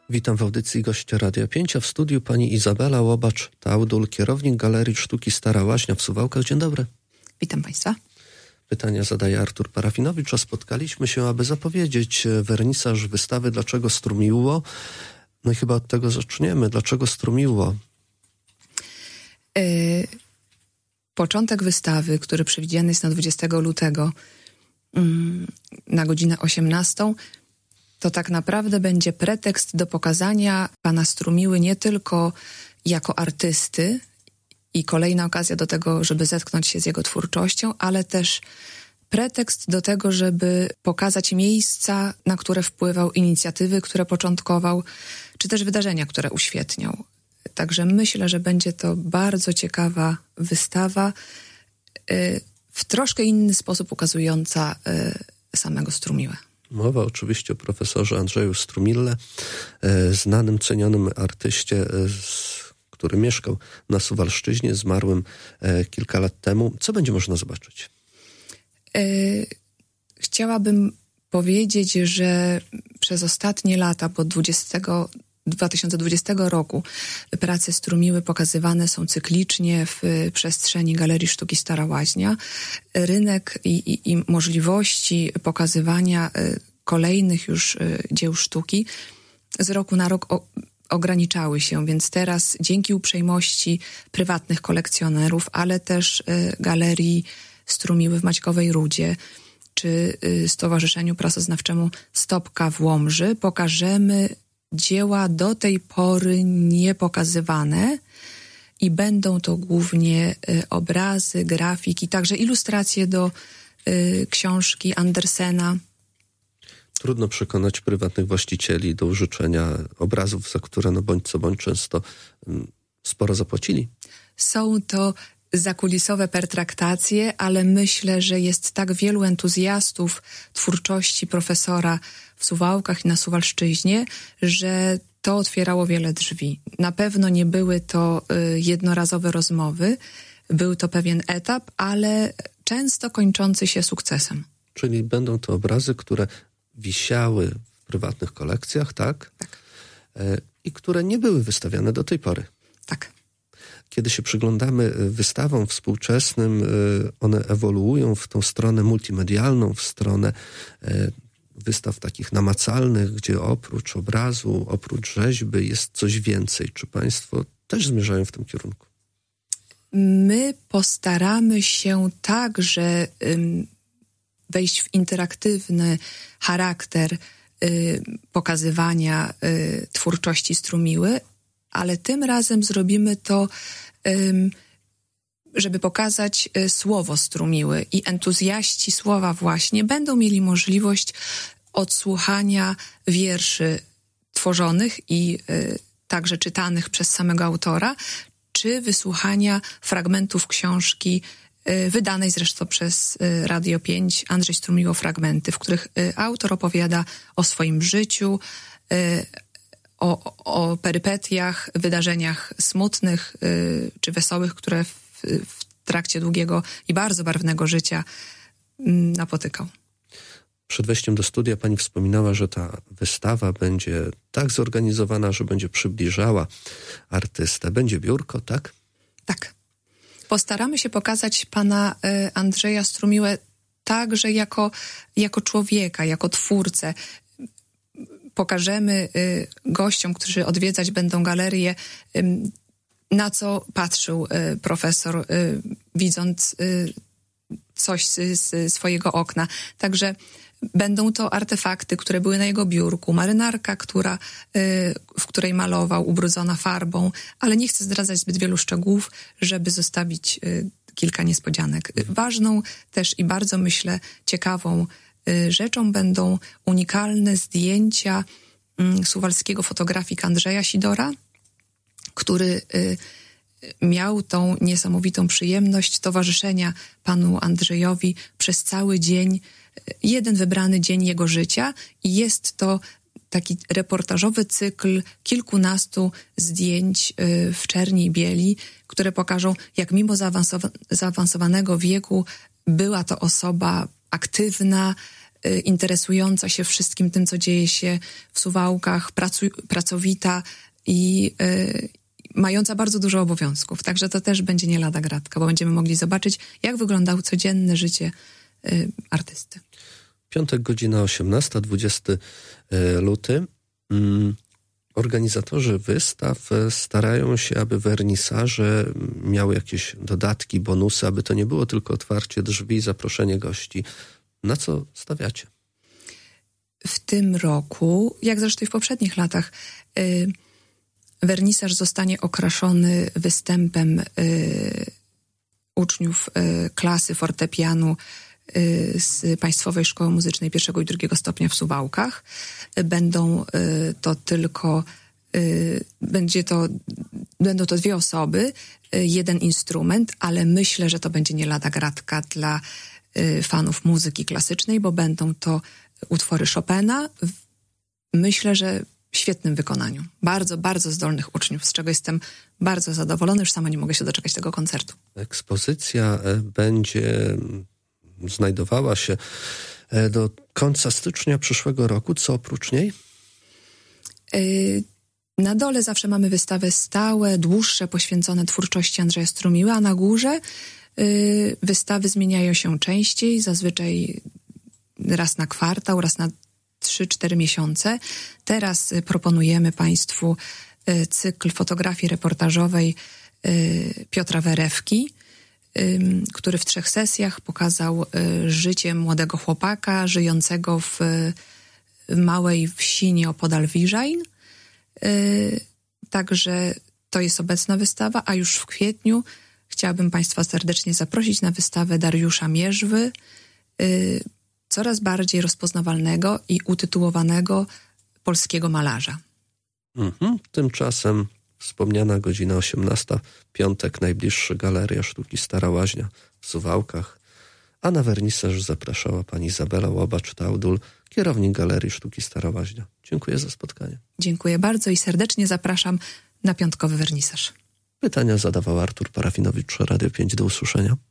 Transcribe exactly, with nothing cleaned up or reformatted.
Witam w audycji gościa Radia pięć, a w studiu pani Izabela Łobacz-Taudul, kierownik Galerii Sztuki Stara Łaźnia w Suwałkach. Dzień dobry. Witam Państwa. Pytania zadaje Artur Parafinowicz, a spotkaliśmy się, aby zapowiedzieć wernisaż wystawy Dlaczego strumiło? No i chyba od tego zaczniemy. Dlaczego strumiło? Yy, początek wystawy, który przewidziany jest na dwudziestego lutego yy, na godzinę osiemnastą, to tak naprawdę będzie pretekst do pokazania pana Strumiły nie tylko jako artysty i kolejna okazja do tego, żeby zetknąć się z jego twórczością, ale też pretekst do tego, żeby pokazać miejsca, na które wpływał, inicjatywy, które początkował, czy też wydarzenia, które uświetniał. Także myślę, że będzie to bardzo ciekawa wystawa, yy, w troszkę inny sposób ukazująca yy, samego Strumiłę. Mowa oczywiście o profesorze Andrzeju Strumille, e, znanym, cenionym artyście, e, z, który mieszkał na Suwalszczyźnie, zmarłym e, kilka lat temu. Co będzie można zobaczyć? E, chciałabym powiedzieć, że przez ostatnie lata, po dwudziestego, dwa tysiące dwudziestego roku, prace Strumiły pokazywane są cyklicznie w przestrzeni Galerii Sztuki Stara Łaźnia. Rynek i, i, i możliwości pokazywania kolejnych już dzieł sztuki z roku na rok o, ograniczały się, więc teraz dzięki uprzejmości prywatnych kolekcjonerów, ale też Galerii Strumiły w Maćkowej Rudzie, czy Stowarzyszeniu Prasoznawczemu Stopka w Łomży pokażemy dzieła do tej pory niepokazywane i będą to głównie y, obrazy, grafiki, także ilustracje do y, książki Andersena. Trudno przekonać prywatnych właścicieli do użyczenia obrazów, za które no bądź co bądź często y, sporo zapłacili. Są to zakulisowe pertraktacje, ale myślę, że jest tak wielu entuzjastów twórczości profesora w Suwałkach i na Suwalszczyźnie, że to otwierało wiele drzwi. Na pewno nie były to y, jednorazowe rozmowy, był to pewien etap, ale często kończący się sukcesem. Czyli będą to obrazy, które wisiały w prywatnych kolekcjach, tak? Tak. Y, I które nie były wystawiane do tej pory. Tak. Kiedy się przyglądamy wystawom współczesnym, one ewoluują w tą stronę multimedialną, w stronę wystaw takich namacalnych, gdzie oprócz obrazu, oprócz rzeźby jest coś więcej. Czy państwo też zmierzają w tym kierunku? My postaramy się także um, wejść w interaktywny charakter y, pokazywania y, twórczości Strumiły, ale tym razem zrobimy to, żeby pokazać słowo Strumiły i entuzjaści słowa właśnie będą mieli możliwość odsłuchania wierszy tworzonych i także czytanych przez samego autora, czy wysłuchania fragmentów książki wydanej zresztą przez Radio pięć Andrzej Strumiło Fragmenty, w których autor opowiada o swoim życiu, O, o perypetiach, wydarzeniach smutnych y, czy wesołych, które w, w trakcie długiego i bardzo barwnego życia y, napotykał. Przed wejściem do studia pani wspominała, że ta wystawa będzie tak zorganizowana, że będzie przybliżała artystę. Będzie biurko, tak? Tak. Postaramy się pokazać pana y, Andrzeja Strumiłę także jako, jako człowieka, jako twórcę. Pokażemy y, gościom, którzy odwiedzać będą galerię, y, na co patrzył y, profesor, y, widząc y, coś z, z swojego okna. Także będą to artefakty, które były na jego biurku, marynarka, która, y, w której malował, ubrudzona farbą, ale nie chcę zdradzać zbyt wielu szczegółów, żeby zostawić y, kilka niespodzianek. Y, ważną też i bardzo, myślę, ciekawą rzeczą będą unikalne zdjęcia suwalskiego fotografika Andrzeja Sidora, który miał tą niesamowitą przyjemność towarzyszenia panu Andrzejowi przez cały dzień, jeden wybrany dzień jego życia, i jest to taki reportażowy cykl kilkunastu zdjęć w czerni i bieli, które pokażą, jak mimo zaawansowa- zaawansowanego wieku była to osoba aktywna, y, interesująca się wszystkim tym, co dzieje się w Suwałkach, pracu, pracowita i y, mająca bardzo dużo obowiązków. Także to też będzie nie lada gratka, bo będziemy mogli zobaczyć, jak wyglądało codzienne życie y, artysty. Piątek, godzina osiemnasta, dwudziesty luty. Mm. Organizatorzy wystaw starają się, aby wernisaże miały jakieś dodatki, bonusy, aby to nie było tylko otwarcie drzwi i zaproszenie gości. Na co stawiacie? W tym roku, jak zresztą i w poprzednich latach, y, wernisaż zostanie okraszony występem y, uczniów y, klasy fortepianu y, z Państwowej Szkoły Muzycznej pierwszego i drugiego stopnia w Suwałkach. Będą y, to tylko, y, będzie to, będą to dwie osoby, y, jeden instrument, ale myślę, że to będzie nie lada gratka dla y, fanów muzyki klasycznej, bo będą to utwory Chopina. Myślę, że w świetnym wykonaniu. Bardzo, bardzo zdolnych uczniów, z czego jestem bardzo zadowolony. Już sama nie mogę się doczekać tego koncertu. Ekspozycja będzie znajdowała się do końca stycznia przyszłego roku. Co oprócz niej? Na dole zawsze mamy wystawy stałe, dłuższe, poświęcone twórczości Andrzeja Strumiły, a na górze wystawy zmieniają się częściej, zazwyczaj raz na kwartał, raz na trzy cztery miesiące. Teraz proponujemy Państwu cykl fotografii reportażowej Piotra Werewki, który w trzech sesjach pokazał życie młodego chłopaka żyjącego w małej wsi nieopodal Wiżajn. Także to jest obecna wystawa, a już w kwietniu chciałabym Państwa serdecznie zaprosić na wystawę Dariusza Mierzwy, coraz bardziej rozpoznawalnego i utytułowanego polskiego malarza. Mhm. Tymczasem wspomniana godzina osiemnasta, piątek, najbliższy Galeria Sztuki Stara Łaźnia w Suwałkach, a na wernisaż zapraszała pani Izabela Łobacz-Taudul, kierownik Galerii Sztuki Stara Łaźnia. Dziękuję za spotkanie. Dziękuję bardzo i serdecznie zapraszam na piątkowy wernisaż. Pytania zadawał Artur Parafinowicz, Radio pięć. Do usłyszenia.